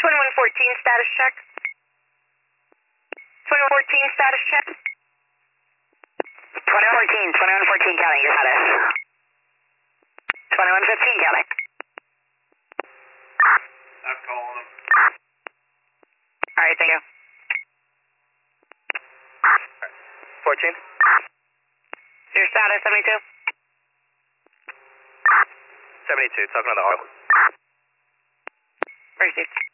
2114 status check. 2114 status check. 2114 county, your status. 2115 county. I'm calling them. Alright, thank you. 14. Your status, 72? 72, talking to the Harlem. Received.